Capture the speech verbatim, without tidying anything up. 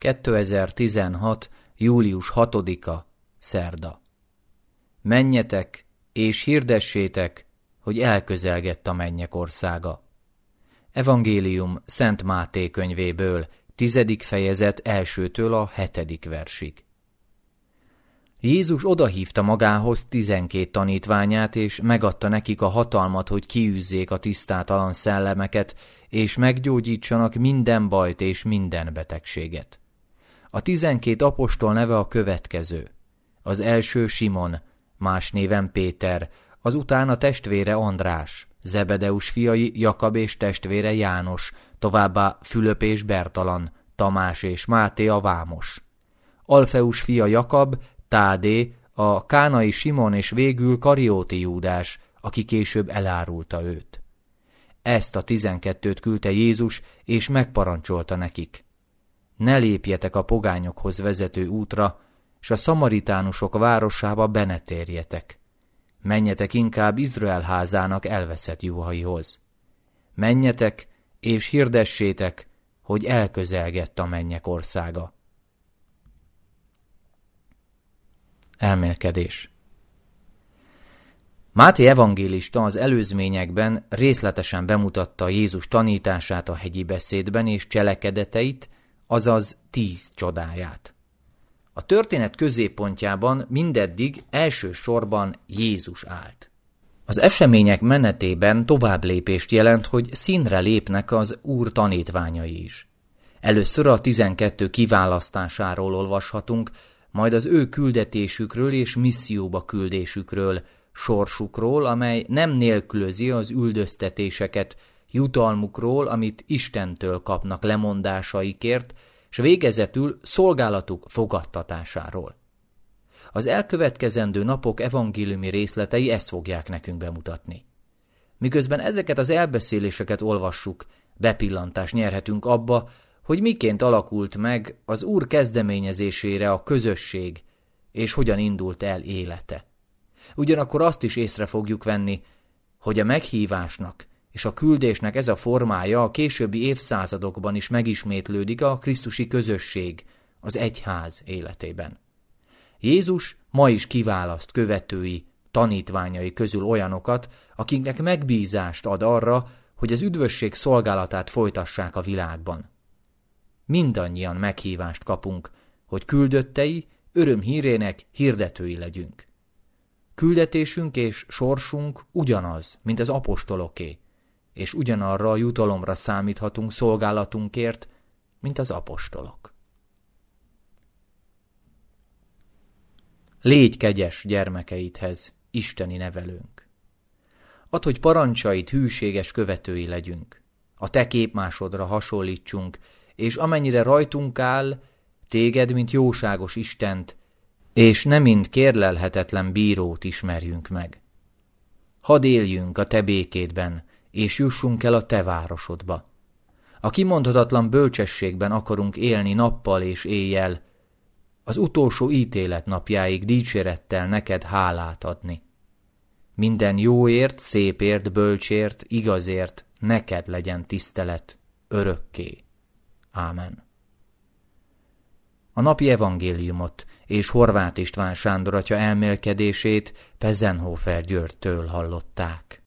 kétezer-tizenhat. július hatodika. Szerda. Menjetek és hirdessétek, hogy elközelgett a mennyek országa. Evangélium Szent Máté könyvéből, tizedik fejezet elsőtől a hetedik versig. Jézus odahívta magához tizenkét tanítványát, és megadta nekik a hatalmat, hogy kiűzzék a tisztátalan szellemeket, és meggyógyítsanak minden bajt és minden betegséget. A tizenkét apostol neve a következő. Az első Simon, más néven Péter, azután a testvére András, Zebedeus fiai Jakab és testvére János, továbbá Fülöp és Bertalan, Tamás és Máté a vámos. Alfeus fia Jakab, Tádé, a kánai Simon és végül Karióti Júdás, aki később elárulta őt. Ezt a tizenkettőt küldte Jézus, és megparancsolta nekik. Ne lépjetek a pogányokhoz vezető útra, s a szamaritánusok városába be ne térjetek. Menjetek inkább Izrael házának elveszett juhaihoz. Menjetek, és hirdessétek, hogy elközelgett a mennyek országa. Elmélkedés. Máté evangélista az előzményekben részletesen bemutatta Jézus tanítását a hegyi beszédben és cselekedeteit, azaz tíz csodáját. A történet középpontjában mindeddig elsősorban Jézus állt. Az események menetében továbblépést jelent, hogy színre lépnek az Úr tanítványai is. Először a tizenkettő kiválasztásáról olvashatunk, majd az ő küldetésükről és misszióba küldésükről, sorsukról, amely nem nélkülözi az üldöztetéseket, jutalmukról, amit Istentől kapnak lemondásaikért, s végezetül szolgálatuk fogadtatásáról. Az elkövetkezendő napok evangéliumi részletei ezt fogják nekünk bemutatni. Miközben ezeket az elbeszéléseket olvassuk, bepillantást nyerhetünk abba, hogy miként alakult meg az Úr kezdeményezésére a közösség, és hogyan indult el élete. Ugyanakkor azt is észre fogjuk venni, hogy a meghívásnak és a küldésnek ez a formája a későbbi évszázadokban is megismétlődik a krisztusi közösség, az egyház életében. Jézus ma is kiválaszt követői, tanítványai közül olyanokat, akiknek megbízást ad arra, hogy az üdvösség szolgálatát folytassák a világban. Mindannyian meghívást kapunk, hogy küldöttei, örömhírének hirdetői legyünk. Küldetésünk és sorsunk ugyanaz, mint az apostoloké, és ugyanarra a jutalomra számíthatunk szolgálatunkért, mint az apostolok. Légy kegyes gyermekeidhez, isteni nevelőnk. Add, hogy parancsait hűséges követői legyünk, a te képmásodra hasonlítsunk, és amennyire rajtunk áll, téged, mint jóságos Istent, és ne mint kérlelhetetlen bírót ismerjünk meg. Hadd éljünk a te békédben, és jussunk el a te városodba. A kimondhatatlan bölcsességben akarunk élni nappal és éjjel, az utolsó ítélet napjáig dicsérettel neked hálát adni. Minden jóért, szépért, bölcsért, igazért neked legyen tisztelet örökké. Ámen. A napi evangéliumot és Horváth István Sándor atya elmélkedését Pezenhofer Györgytől hallották.